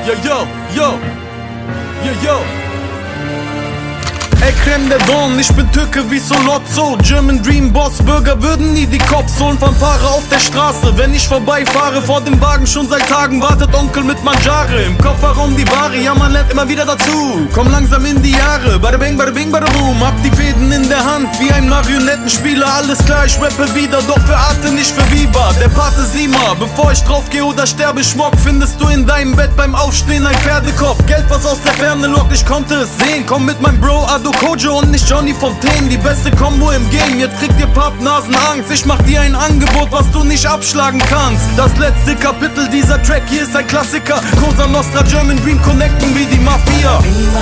Yo, yo, yo, yo, yo. Ey, Creme der Don, ich bin Türke wie Solozzo. German Dream Boss, Bürger würden nie die Cops holen. Fanfare auf der Straße, wenn ich vorbeifahre. Vor dem Wagen schon seit Tagen wartet Onkel mit Mangiare. Im Kofferraum die Ware, ja man lernt immer wieder dazu. Komm langsam in die Jahre, bada bing, bada bing, bada boom. Hab die Fäden in der Hand, wie ein Marionettenspieler. Alles klar, ich rappe wieder, doch für Arte, nicht für Viva. Der Pate Sima, bevor ich drauf gehe oder sterbe Schmock, findest du in deinem Bett beim Aufstehen ein Pferdekopf. Geld, was aus der Ferne lockt, ich konnte es sehen. Komm mit meinem Bro Ado Kojo und nicht Johnny Fontaine. Die beste Combo im Game, jetzt kriegt ihr Pappnasen Angst. Ich mach dir ein Angebot, was du nicht abschlagen kannst. Das letzte Kapitel, dieser Track hier ist ein Klassiker. Cosa Nostra, German Dream connecten wie die Mafia.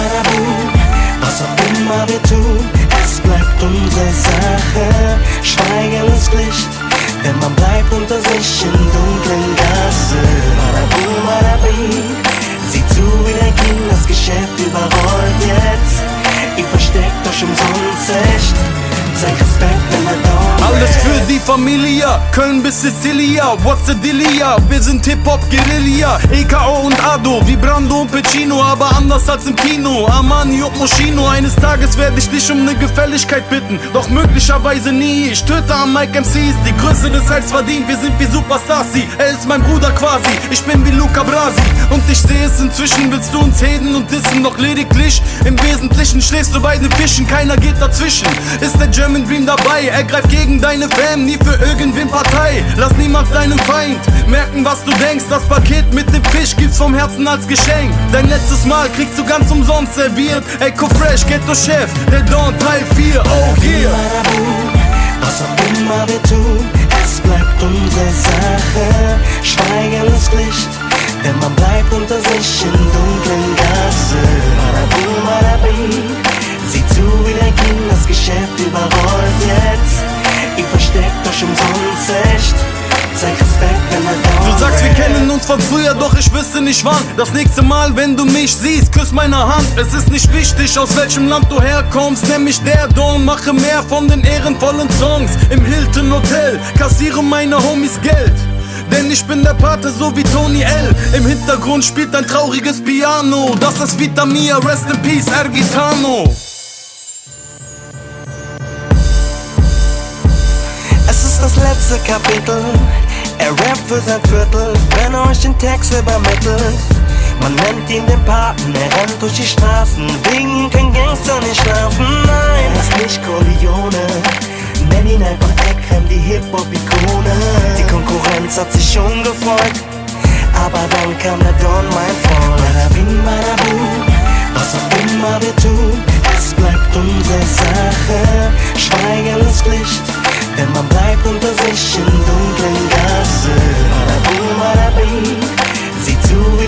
Was auch immer wir tun, es bleibt unsere Sache. Schweigen ist Pflicht, denn man bleibt unter sich in dunklen Gassen. Badaboom, badabing, sieh zu wie der King das Geschäft überrollt jetzt. Ihr versteckt euch umsonst echt. Zeig Respekt, wenn er da alles für die Familia, Köln bis Sicilia, what's the dealia? Wir sind Hip-Hop-Guerilla, EKO und Ado, wie Brando und Pacino, aber anders als im Kino. Armani und Moschino, eines Tages werde ich dich um eine Gefälligkeit bitten, doch möglicherweise nie. Ich töte am Mike MCs, die Größe des Heils verdient, wir sind wie Superstars. Er ist mein Bruder quasi, ich bin wie Luca Brasi. Und ich sehe es inzwischen, willst du uns heden und dissen, doch lediglich im Wesentlichen schläfst du bei den Fischen, keiner geht dazwischen. Ist der German Dream dabei, er greift gegen deine Fam, nie für irgendwen Partei. Lass niemals deinen Feind merken, was du denkst. Das Paket mit dem Fisch gibt's vom Herzen als Geschenk. Dein letztes Mal kriegst du ganz umsonst serviert. Echo Fresh, Ghetto Chef, der Don Teil 4, oh yeah. Was auch immer wir tun, es bleibt unsere Sache. Schweigen ist Pflicht, denn man bleibt unter sich in dunklen Gassen. Badaboom, badabing, sieh zu wie der King das Geschäft überrollt jetzt. Ihr versteckt euch umsonst echt. Zeig Respekt, wenn er da. Du sagst, wir kennen uns von früher, doch ich wüsste nicht wann. Das nächste Mal, wenn du mich siehst, küss meine Hand. Es ist nicht wichtig, aus welchem Land du herkommst. Nenn mich der Don, mache mehr von den ehrenvollen Songs. Im Hilton Hotel kassiere meine Homies Geld. Denn ich bin der Pate, so wie Tony L. Im Hintergrund spielt ein trauriges Piano. Das ist Vita Mia, rest in peace, Ergitano. Es ist das letzte Kapitel, er rappt für sein Viertel, wenn er euch den Text übermittelt. Man nennt ihn den Paten, er rennt durch die Straßen, wegen ihm kann Gangster nicht schlafen, nein. Er ist nicht Corleone, nenn ihn einfach Ekrem, die Hip-Hop-Ikone. Die Konkurrenz hat sich schon gefreut, aber dann kam der Don, mein Freund. Badabing, badaboom, was auch immer wir tun, es bleibt unsere Sache. Schweigen ist Pflicht, denn man bleibt unter sich in dunklen Gassen. Badaboom, badabing, sieh zu